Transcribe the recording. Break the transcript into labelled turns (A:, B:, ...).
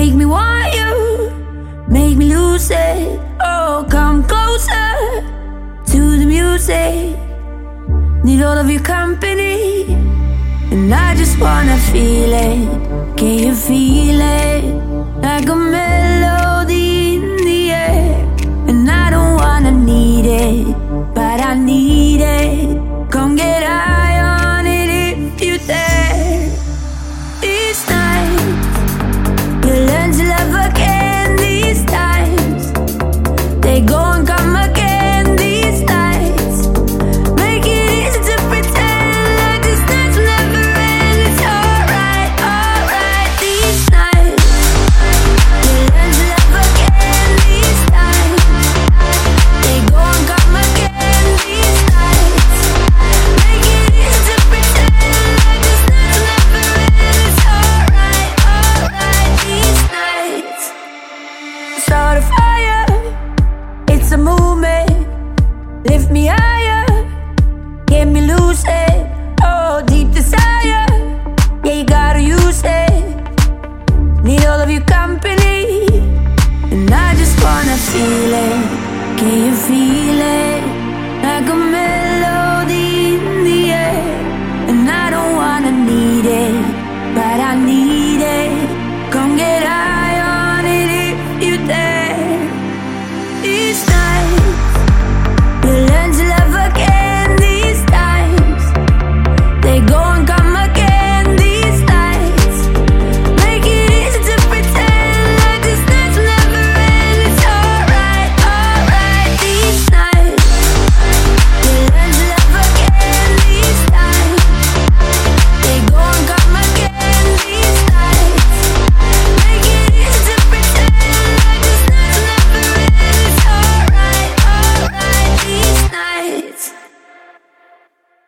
A: Make me want you, make me lose it. Oh, come closer to the music. Need all of your company, and I just wanna feel it. Can you feel it? Like a melody in the air. And I don't wanna need it, but I need it. Come get high on it if you dare. These nights, you learn to love again. These times, they go and come again. These nights, make it easy to pretend like this nights will never end. It's alright, alright. These nights, you learn to love again. These times, they go and come again. These nights, make it easy to pretend like this nights will never end. It's alright, alright. These nights, start a fire. It's a movement. Lift me higher, get me lucid. Oh, deep desire, yeah, you gotta use it. Need all of your company, and I just wanna feel it. Can you feel